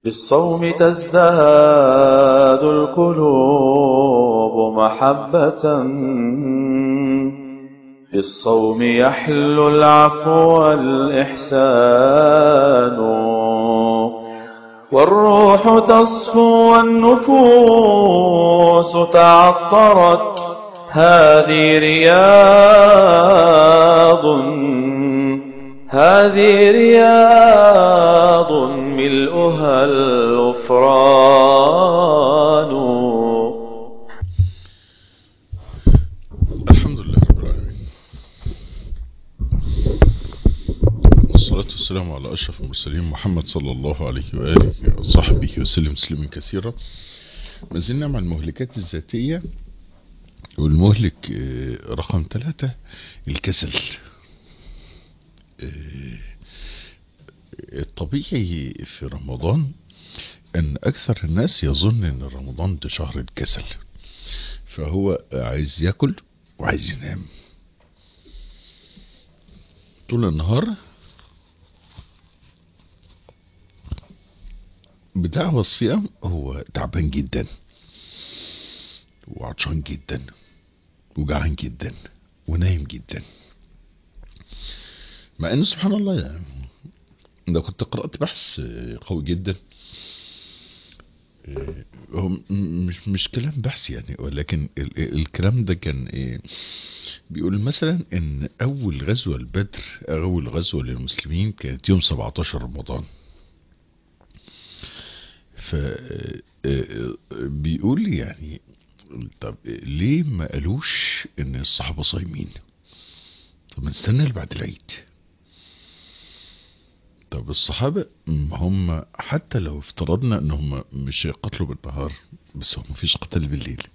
بالصوم تزداد القلوب محبة، بالصوم يحلو العفو والإحسان، والروح تصفو والنفوس تعطرت. هذه رياض هذه رياض ملؤها الغفران. الحمد لله رب العالمين، والصلاة والسلام على أشرف المرسلين محمد صلى الله عليه وآله وصحبه وسلم تسليما كثيرا. ما زلنا مع المهلكات الذاتية، والمهلك رقم 3 الكسل. الطبيعي في رمضان أن أكثر الناس يظن أن رمضان ده شهر الكسل، فهو عايز يأكل وعايز ينام طول النهار. بدعوى الصيام هو تعبان جدا وعطشان جدا وجعان جدا ونايم جدا، مع انه سبحان الله يعني لو كنت قرأت بحث قوي جدا، هو مش كلام بحث يعني، ولكن الكلام ده كان بيقول مثلا ان اول غزوة البدر، اول غزوة للمسلمين كانت يوم 17 رمضان. ف بيقول يعني طب ليه ما قالوش ان الصحابة صايمين؟ طب نستنى اللي بعد العيد. طب الصحابة هم حتى لو افترضنا ان هم مش هيقتلوا بالنهار، بس هم مفيش قتال بالليل.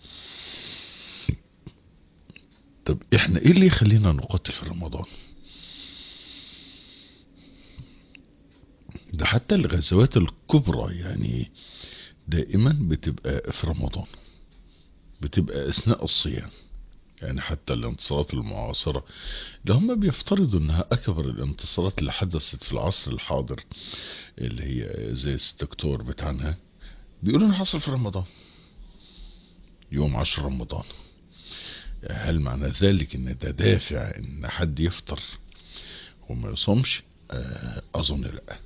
طب احنا ايه اللي يخلينا نقاتل في رمضان؟ ده حتى الغزوات الكبرى يعني دائما بتبقى في رمضان، بتبقى اثناء الصيام. يعني حتى الانتصارات المعاصرة اللي هم بيفترضوا انها اكبر الانتصارات اللي حدثت في العصر الحاضر، اللي هي زي 6 اكتوبر بتاعنا، بيقولوا انه حصل في رمضان يوم 10 رمضان. هل معنى ذلك ان ده دافع ان حد يفطر وما يصومش؟ اظن لا.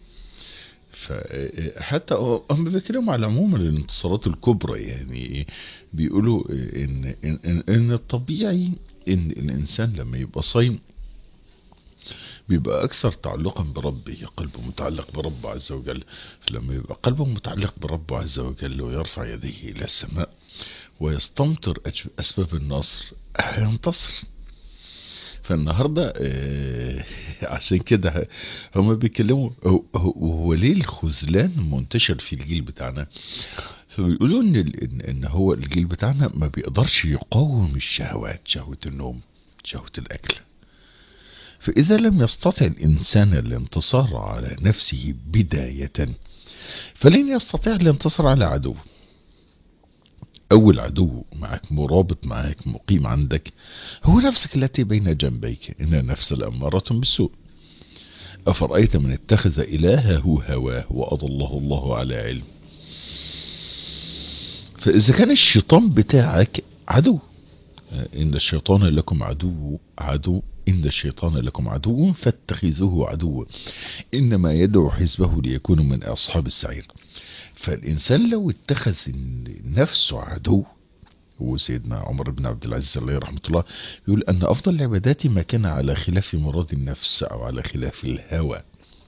فحتى هم بيتكلموا على عموم الانتصارات الكبرى، يعني بيقولوا ان الطبيعي ان الانسان لما يبقى صايم بيبقى اكثر تعلقا بربه، قلبه متعلق بربه عز وجل. فلما يبقى قلبه متعلق بربه عز وجل ويرفع يديه الى السماء ويستمطر اسباب النصر، هينتصر. فالنهاردة عشان كده هما بيتكلموا هو ليه الخذلان منتشر في الجيل بتاعنا. فبيقولوا ان هو الجيل بتاعنا ما بيقدرش يقاوم الشهوات، شهوة النوم، شهوة الاكل. فاذا لم يستطع الانسان الانتصار على نفسه بداية، فلن يستطيع الانتصار على عدوه. اول عدو معك، مرابط معك، مقيم عندك، هو نفسك التي بين جنبيك، ان النفس الامارة بالسوء. افرأيت من اتخذ الهه هواه واضله الله على علم. فاذا كان الشيطان بتاعك عدو، ان الشيطان لكم عدو ان الشيطان لكم عدو فاتخذوه عدوا انما يدعو حزبه ليكونوا من اصحاب السعير. فالانسان لو اتخذ نفسه عدو، وسيدنا عمر بن عبد العزيز عليه رحمة الله يقول أن أفضل العبادات ما كان على خلاف مراد النفس أو على خلاف الهوى.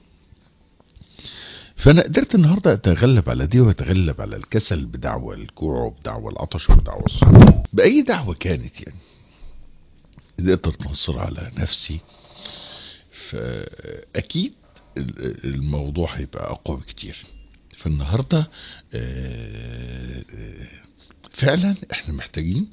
فأنا قدرت النهاردة أتغلب على دي وأتغلب على الكسل بدعوة الجوع وبدعوة العطش وبدعوة الصوم، بأي دعوة كانت يعني قدرت أتنصر على نفسي. فأكيد الموضوع هيبقى أقوى بكتير. فالنهاردة فعلا احنا محتاجين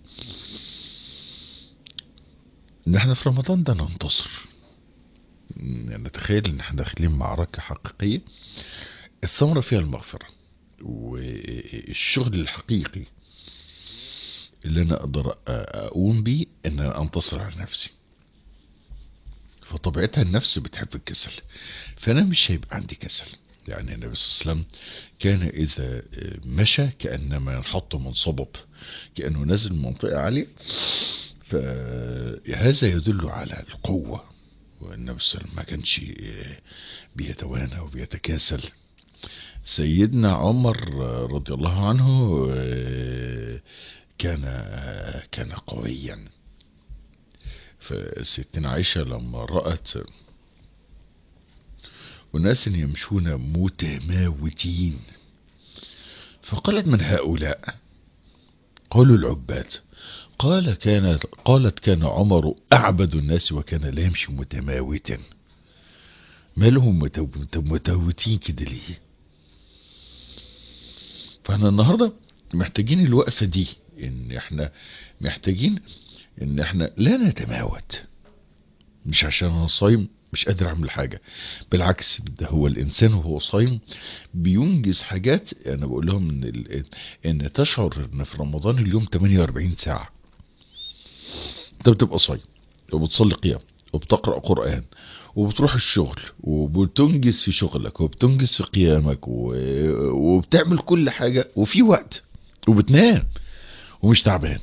ان احنا في رمضان ده ننتصر، يعني نتخيل ان احنا داخلين معركة حقيقية الثمرة فيها المغفرة، والشغل الحقيقي اللي انا اقدر اقوم بيه ان انا انتصر على نفسي. فطبيعتها النفس بتحب الكسل، فانا مش هيبقى عندي كسل. يعني النبي صلى الله عليه وسلم كان إذا مشى كأنما ينحط من صبب، كأنه نزل من منطقة عالية، فهذا يدل على القوة. والنبي صلى الله عليه وسلم ما كانش بيتوانى وبيتكاسل. سيدنا عمر رضي الله عنه كان قويا. فستنا عائشة لما رأت أناس يمشون متماوتين فقالت: من هؤلاء؟ قالوا: العباد. قالت: كان عمر أعبد الناس وكان لا يمشي متماوتا. ما لهم متماوتين كده ليه؟ فاحنا النهاردة محتاجين الوقفة دي، ان احنا محتاجين ان احنا لا نتماوت. مش عشان انا صايم مش قادر اعمل حاجة، بالعكس، ده هو الانسان وهو صايم بينجز حاجات. انا بقول لهم ان تشعر ان في رمضان اليوم 48 ساعة انت بتبقى صايم وبتصلي قيام وبتقرأ قرآن وبتروح الشغل وبتنجز في شغلك وبتنجز في قيامك وبتعمل كل حاجة وفي وقت وبتنام ومش تعبان.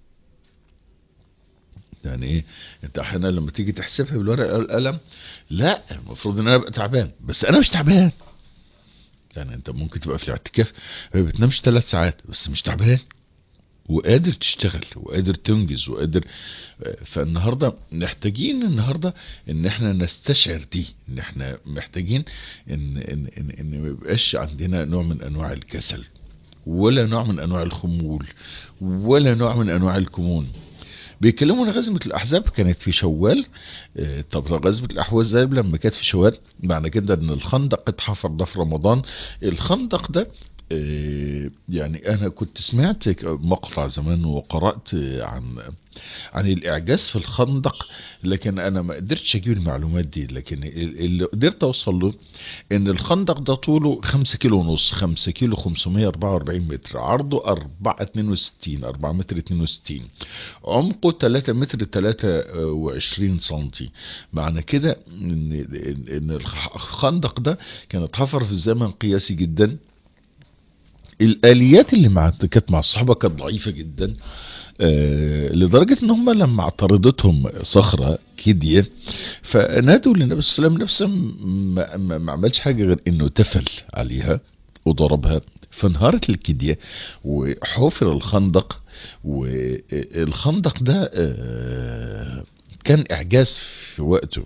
يعني ايه؟ انت احيانا لما تيجي تحسبها بالورقة والقلم، لا، المفروض ان انا ابقى تعبان بس انا مش تعبان. يعني انت ممكن تبقى في الاعتكاف ما بتنامش 3 ساعات بس مش تعبان وقادر تشتغل وقادر تنجز وقادر. فالنهاردة محتاجين ان احنا نستشعر دي، ان احنا محتاجين ان ما يبقاش عندنا نوع من انواع الكسل ولا نوع من انواع الخمول ولا نوع من انواع الكمون. بيتكلموا ان غزوة الاحزاب كانت في شوال. طب غزوة الاحزاب لما كانت في شوال معنى كده ان الخندق اتحفر ده في رمضان. الخندق ده يعني انا كنت سمعت مقطع زمان وقرأت عن الاعجاز في الخندق، لكن انا ما قدرتش اجيب المعلومات دي. لكن اللي قدرت اوصل له ان الخندق ده طوله 5 كيلو ونص، 5 كيلو 544 متر، عرضه 4 متر 62، عمقه 3 متر 23 سنتي. معنى كده ان الخندق ده كان اتحفر في الزمن قياسي جدا. الآليات اللي كانت مع الصحابة كانت ضعيفة جدا، لدرجة ان هم لما اعترضتهم صخرة كدية فنادوا للنبي صلى الله عليه وسلم. ما عملش حاجة غير انه تفل عليها وضربها فانهارت الكدية وحفر الخندق. والخندق ده كان اعجاز في وقته،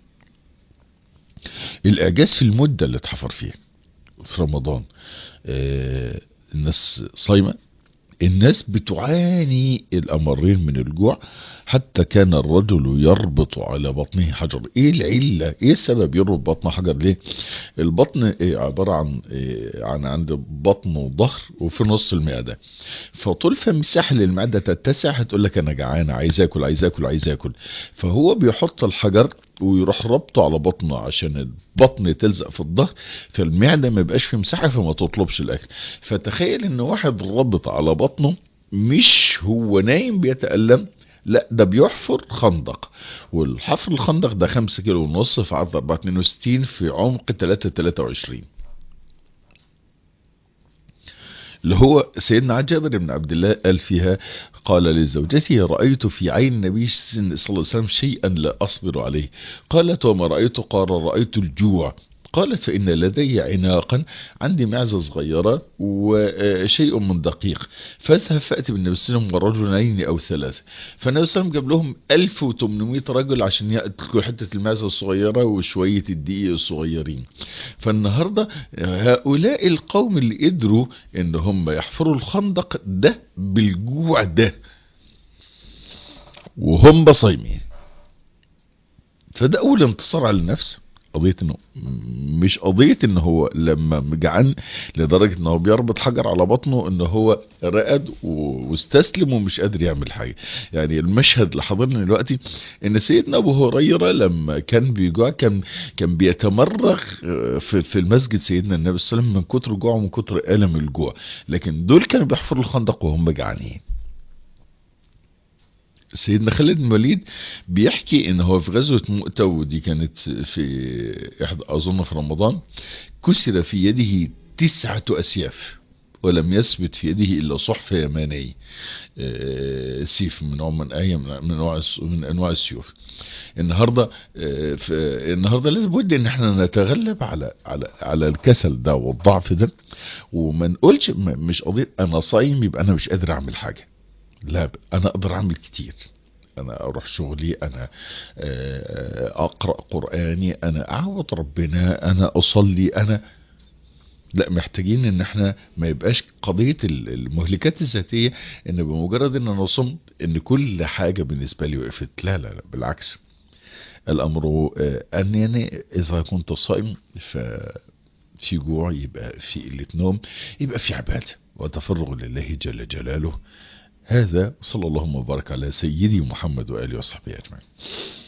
الاعجاز في المدة اللي اتحفر فيها في رمضان. الناس صايمة، الناس بتعاني الأمرين من الجوع، حتى كان الرجل يربط على بطنه حجر. ايه العلة؟ ايه السبب يربط بطنه حجر ليه؟ البطن عبارة عن عند بطن وظهر وفي نص المعدة، فطول فمساحة للمعدة تتسع هتقول لك انا جعان عايز اكل عايز اكل عايز اكل، فهو بيحط الحجر ويروح ربطه على بطنه عشان البطن تلزق في الظهر فالمعدة ما يبقاش في مساحة فما تطلبش الاكل. فتخيل ان واحد ربط على بطنه، مش هو نايم بيتألم، لا ده بيحفر خندق، والحفر الخندق ده 5 كيلو ونص في عرض 462 في عمق 323. اللي هو سيدنا جابر بن عبد الله قال فيها، قال لزوجته: رأيت في عين النبي صلى الله عليه وسلم شيئا لا أصبر عليه. قالت: وما رأيت؟ قال: رأيت الجوع. قالت: فإن لدي عناقا، عندي معزة صغيرة وشيء من دقيق، فاذهب فأتي بالنبي صلى الله عليه وسلم ورجلين أو 3. فالنبي صلى الله عليه وسلم جاب لهم 1800 رجل عشان يأكلوا حتة المعزة الصغيرة وشوية الدقيق الصغيرين. فالنهاردة هؤلاء القوم اللي قدروا ان هم يحفروا الخندق ده بالجوع ده وهم صايمين، فده اول انتصار على النفس. قضية انه مش قضية ان هو لما جعان لدرجة انه بيربط حجر على بطنه ان هو رقد واستسلم ومش قادر يعمل حاجة. يعني المشهد اللي حضرنا دلوقتي ان سيدنا ابو هريرة لما كان بيجوع كان بيتمرغ في المسجد سيدنا النبي صلى الله عليه وسلم من كتر جوعه ومن كتر ألم الجوع، لكن دول كانوا بيحفروا الخندق وهم جعانين. سيدنا خالد بن الوليد بيحكي ان هو في غزوة مؤتة، ودي كانت في اظن في رمضان، كسر في يده 9 اسياف ولم يثبت في يده الا صحف يماني، سيف من نوع من انواع السيوف. النهارده النهارده لازم بد ان احنا نتغلب على الكسل ده والضعف ده، وما نقولش مش قضيه انا صايم يبقى انا مش قادر اعمل حاجه. لا، انا اقدر اعمل كتير. انا اروح شغلي، انا اقرأ قرآني، انا اعبد ربنا، انا اصلي، انا لا، محتاجين ان احنا ما يبقاش قضية المهلكات الذاتية ان بمجرد ان انا صمت ان كل حاجة بالنسبة لي وقفت. لا لا لا، بالعكس. الامر انني اذا كنت صائم ففي جوع، يبقى في قلة نوم، يبقى في عبادة وتفرغ لله جل جلاله. هذا صلى الله وبارك على سيدي محمد وآله وصحبه أجمعين.